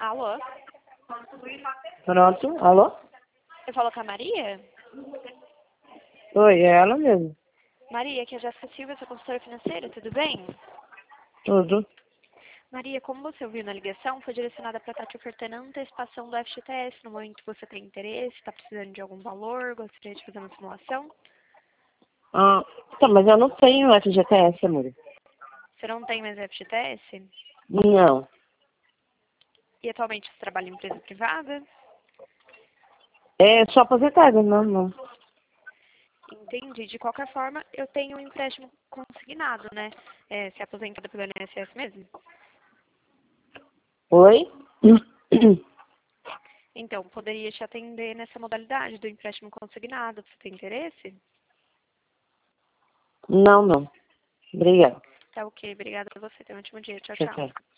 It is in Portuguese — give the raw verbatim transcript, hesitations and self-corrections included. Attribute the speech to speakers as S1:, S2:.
S1: Alô?
S2: Pronto, alô?
S1: Eu falo com a Maria?
S2: Oi, é ela mesmo.
S1: Maria, aqui é a Jéssica Silva, sua consultora financeira, tudo bem?
S2: Tudo.
S1: Maria, como você ouviu na ligação, foi direcionada para estar te ofertando a antecipação do F G T S. No momento que você tem interesse, está precisando de algum valor, gostaria de fazer uma simulação.
S2: Ah, tá, mas eu não tenho F G T S, amor.
S1: Você não tem mais F G T S?
S2: Não.
S1: E atualmente você trabalha em empresa privada?
S2: É só aposentada, não, não.
S1: Entendi. De qualquer forma, eu tenho um empréstimo consignado, né? É, se é aposentada pelo I N S S mesmo?
S2: Oi?
S1: Então, poderia te atender nessa modalidade do empréstimo consignado. Você tem interesse?
S2: Não, não. Obrigada.
S1: Tá ok. Obrigada a você. Tenha um ótimo dia. Tchau,
S2: Tchau,
S1: tchau.
S2: tchau.